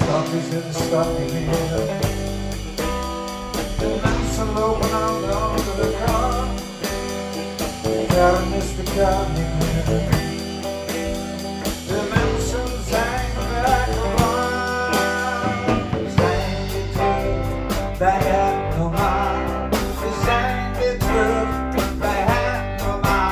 Dat is in de stad niet meer. De mensen lopen aan de andere kant. De kern is de kern niet meer. De mensen zijn weggegaan. We zijn weer terug bij het normaal. We zijn weer terug bij het normaal.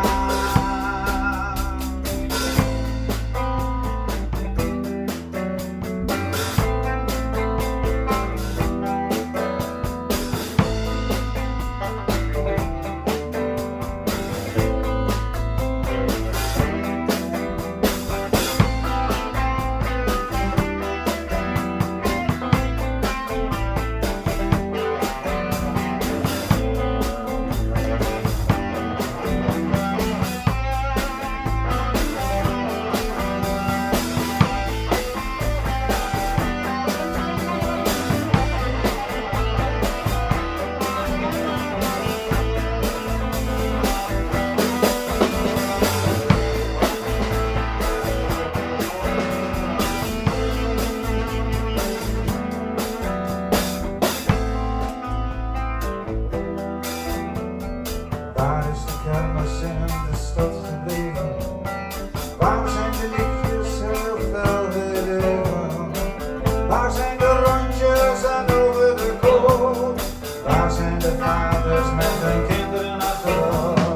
Waar is de kern als in de stad gebleven? Waar zijn de liefjes heel fel leven? Waar zijn de rondjes en over de koop? Waar zijn de vaders met hun kinderen achterop?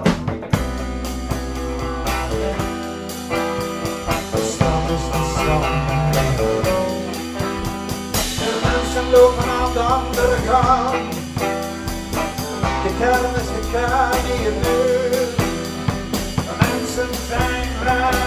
De stad is de stad niet meer. De mensen lopen aan de andere kant. De kern is de kern die je nu. De mensen zijn vrij.